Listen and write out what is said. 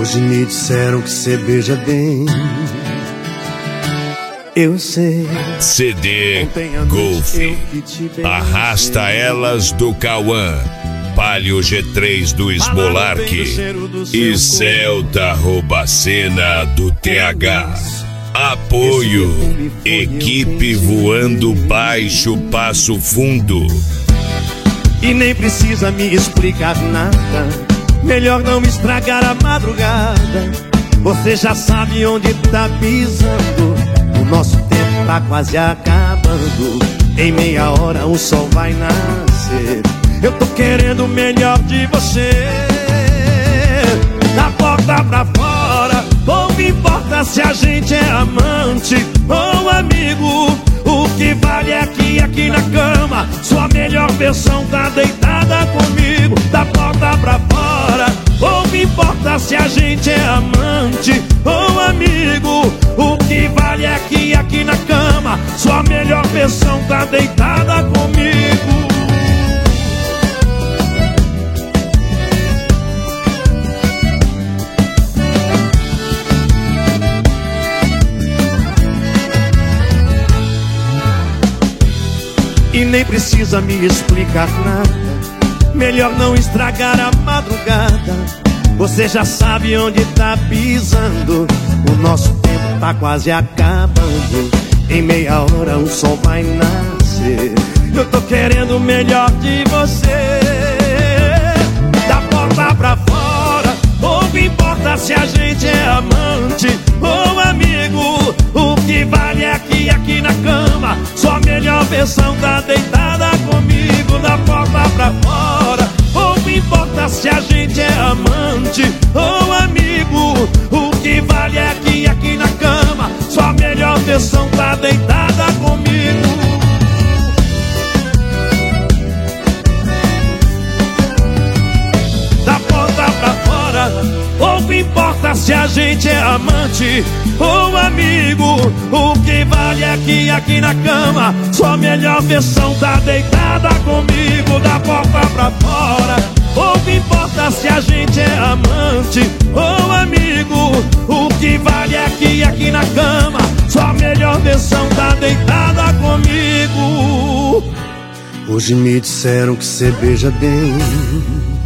Hoje me disseram que cê beija bem. Eu sei. CD Golf. Arrasta Elas do Cauã, Palio G3 do Smolark e Celta Robacena do TH. Apoio Equipe Voando Baixo Passo Fundo. E nem precisa me explicar nada, melhor não me estragar a madrugada. Você já sabe onde tá pisando. O nosso tempo tá quase acabando. Em meia hora o sol vai nascer. Eu tô querendo o melhor de você. Da porta pra fora, pouco importa se a gente é amante ou amigo. O que vale é que aqui na cama sua melhor versão tá deitada comigo. Da porta pra fora, pouco importa se a gente é amante ou amigo. O que vale é que aqui na cama sua melhor versão tá deitada comigo. E nem precisa me explicar nada, melhor não estragar a madrugada. Você já sabe onde tá pisando. O nosso tempo tá quase acabando. Em meia hora o sol vai nascer. Eu tô querendo o melhor de você. Da porta pra fora, pouco importa se a gente é amante ou amigo. O que vale é que aqui na cama sua melhor versão tá deitada comigo. Da porta pra fora, pouco importa se a gente é amante ou amigo. O que vale é que aqui na cama sua melhor versão tá deitada comigo. Da porta pra fora, pouco importa se a gente é amante ou amigo. O que vale é que aqui na cama sua melhor versão tá deitada comigo. Da porta pra fora, pouco importa se a gente é amante ou amigo. O que vale é que aqui na cama sua melhor versão tá deitada comigo. Hoje me disseram que cê beija bem.